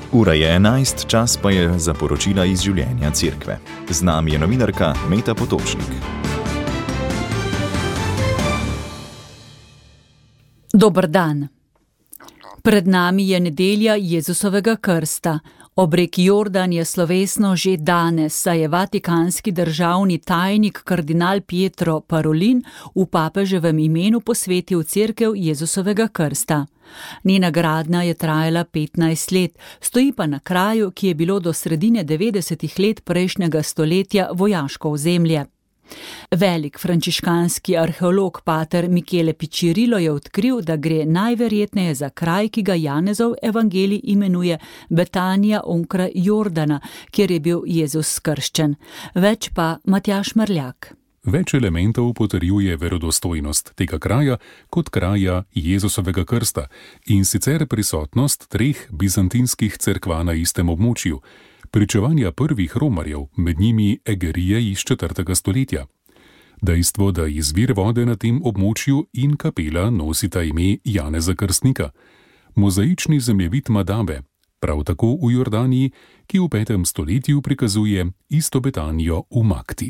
Ura je 11, čas pa je za poročila iz življenja cerkve. Z nami je novinarka Meta Potočnik. Dober dan. Pred nami je nedelja Jezusovega krsta. Obrek Jordan je slovesno že danes, saj je vatikanski državni tajnik kardinal Pietro Parolin v papeževem imenu posvetil cerkev Jezusovega krsta. Njena gradnja je trajala 15 let, stoji pa na kraju, ki je bilo do sredine 90. let prejšnjega stoletja vojaško ozemlje. Velik frančiškanski arheolog pater Michele Piccirilo je odkril, da gre najverjetneje za kraj, ki ga Janezov evangelij imenuje Betanija onkraj Jordana, kjer je bil Jezus krščen. Več pa Matjaž Mrljak. Več elementov potrjuje verodostojnost tega kraja kot kraja Jezusovega krsta, in sicer prisotnost 3 bizantinskih cerkva na istem območju, pričevanja prvih romarjev, med njimi Egerije iz 4. stoletja. Dejstvo, da izvir vode na tem območju in kapela nosita ime Janeza Krstnika. Mozaični zemljevid Madabe, prav tako v Jordaniji, ki v 5. stoletju prikazuje isto Betanijo v Makti.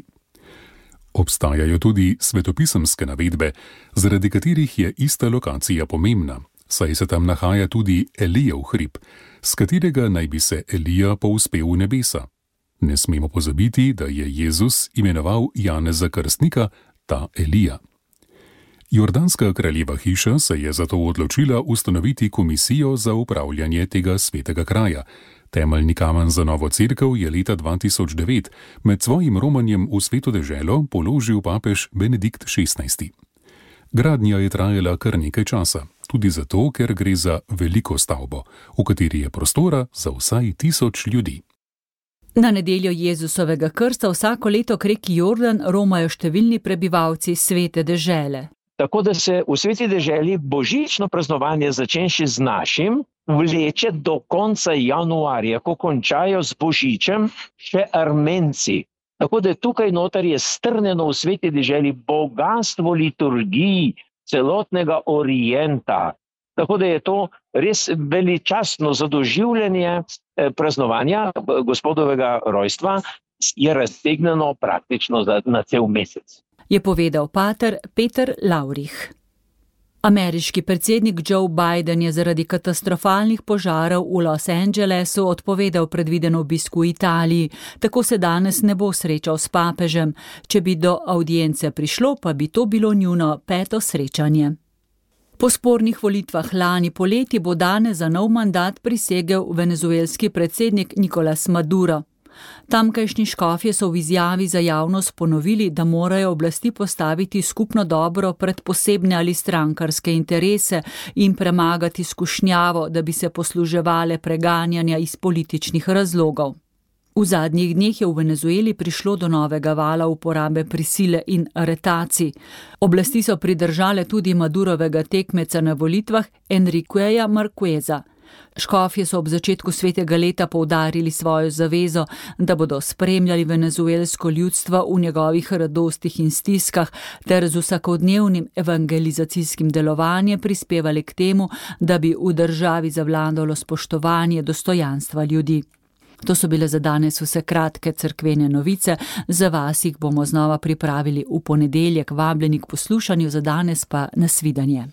Obstajajo tudi svetopisemske navedbe, zaradi katerih je ista lokacija pomembna, saj se tam nahaja tudi Elijev hrib, s katerega naj bi se Elija povzpel v nebesa. Ne smemo pozabiti, da je Jezus imenoval Janeza Krstnika ta Elija. Jordanska kraljeva hiša se je zato odločila ustanoviti komisijo za upravljanje tega svetega kraja. Temeljni kamen za novo cerkev je leta 2009 med svojim romanjem v sveto deželo položil papež Benedikt XVI. Gradnja je trajala kar nekaj časa, tudi zato, ker gre za veliko stavbo, v kateri je prostora za vsaj 1000 ljudi. Na nedeljo Jezusovega krsta vsako leto k reki Jordan romajo številni prebivalci svete dežele. Tako da se v sveti deželi božično praznovanje, začenši z našim, vleče do konca januarja, ko končajo z božičem še Armenci. Tako da tukaj noter je strnjeno v sveti deželi bogastvo liturgij celotnega Orienta. Tako da je to res veličastno zadoživljanje praznovanja gospodovega rojstva, je raztegnjeno praktično na cel mesec. Je povedal pater Peter Laurih. Ameriški predsednik Joe Biden je zaradi katastrofalnih požarov v Los Angelesu odpovedal predviden obisk v Italiji, tako se danes ne bo srečal s papežem. Če bi do avdience prišlo, pa bi to bilo njuno 5. srečanje. Po spornih volitvah lani poleti bo danes za nov mandat prisegel venezuelski predsednik Nicolás Maduro. Tamkajšnji škofje so v izjavi za javnost ponovili, da morajo oblasti postaviti skupno dobro pred posebne ali strankarske interese in premagati skušnjavo, da bi se posluževale preganjanja iz političnih razlogov. V zadnjih dneh je v Venezueli prišlo do novega vala uporabe prisile in aretacij. Oblasti so pridržale tudi Madurovega tekmeca na volitvah Enriqueja Marqueza. Škofje so ob začetku svetega leta poudarili svojo zavezo, da bodo spremljali venezuelsko ljudstvo v njegovih radostih in stiskah ter z vsakodnevnim evangelizacijskim delovanjem prispevali k temu, da bi v državi zavladalo spoštovanje dostojanstva ljudi. To so bile za danes vse kratke cerkvene novice, za vas jih bomo znova pripravili v ponedeljek, vabljeni k poslušanju, za danes pa nasvidenje.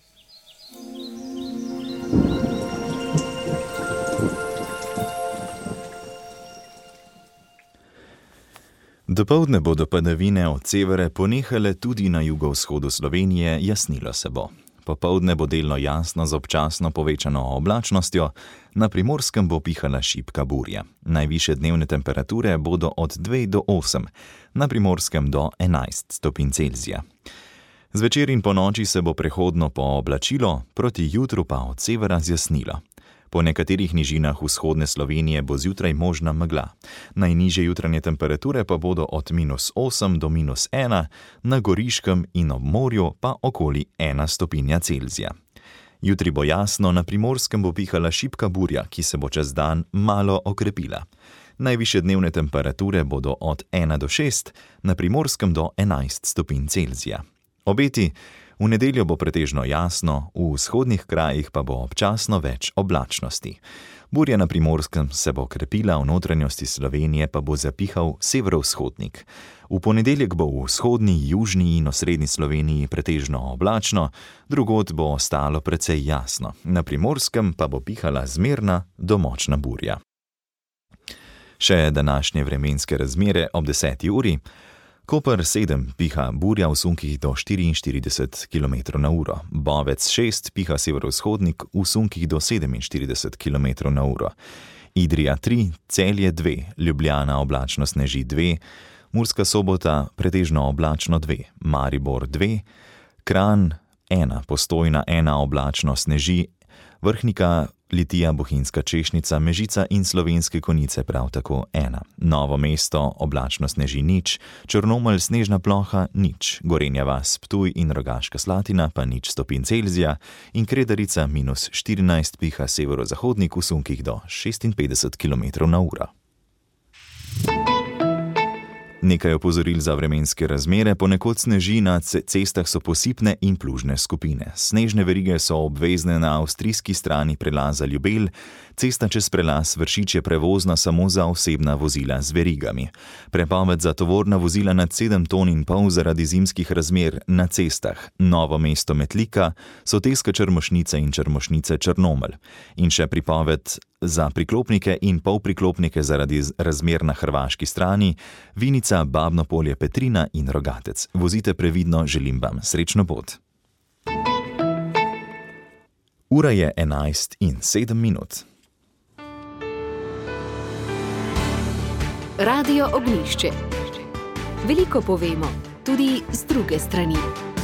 Dopoldne bodo padavine od severa ponehale tudi na jugovzhodu Slovenije, jasnilo se bo. Popoldne bo delno jasno z občasno povečano oblačnostjo, na Primorskem bo pihala šibka burja. Najvišje dnevne temperature bodo od 2 do 8, na Primorskem do 11 stopinj Celzija. Zvečer in ponoči se bo prehodno pooblačilo, proti jutru pa od severa zjasnilo. Po nekaterih nižinah vzhodne Slovenije bo zjutraj možna megla. Najnižje jutranje temperature pa bodo od -8 do -1, na Goriškem in ob morju pa okoli 1 stopinja Celzija. Jutri bo jasno, na Primorskem bo pihala šibka burja, ki se bo čez dan malo okrepila. Najvišje dnevne temperature bodo od 1 do 6, na Primorskem do 11 stopinj Celzija. Obeti: V nedeljo bo pretežno jasno, v vzhodnih krajih pa bo občasno več oblačnosti. Burja na Primorskem se bo krepila, v notranjosti Slovenije pa bo zapihal severovzhodnik. V ponedeljek bo v vzhodni, južni in osrednji Sloveniji pretežno oblačno, drugod bo ostalo precej jasno. Na Primorskem pa bo pihala zmerna do močna burja. Še današnje vremenske razmere ob 10. uri. Koper 7 piha burja v sunkih do 44 km/h, Bovec 6 piha severovzhodnik v sunkih do 47 km/h, Idrija 3, Celje 2, Ljubljana oblačno sneži 2, Murska Sobota pretežno oblačno 2, Maribor 2, Kranj 1, Postojna 1 oblačno sneži, Vrhnika, Litija, Bohinjska Češnica, Mežica in Slovenske Konjice prav tako 1. Novo mesto oblačno sneži 0, Črnomelj snežna ploha 0, Gorenja vas, Ptuj in Rogaška Slatina pa 0 stopinj Celzija in Kredarica -14 piha severozahodnik v sunkih do 56 km/h. Nekaj opozoril za vremenske razmere, ponekod sneži, na cestah so posipne in plužne skupine. Snežne verige so obvezne na avstrijski strani prelaza Ljubelj, cesta čez prelaz Vršič je prevozna samo za osebna vozila z verigami. Prepoved za tovorna vozila nad 7,5 ton zaradi zimskih razmer na cestah Novo mesto Metlika, Soteska Črmošnica in Črmošnice Črnomelj. In še pripoved za priklopnike in polpriklopnike zaradi razmer na hrvaški strani Vinica, Babno Polje, Petrina in Rogatec. Vozite previdno, želim vam srečno pot. Ura je 11:07. Radio Ognjišče. Veliko povemo, tudi z druge strani.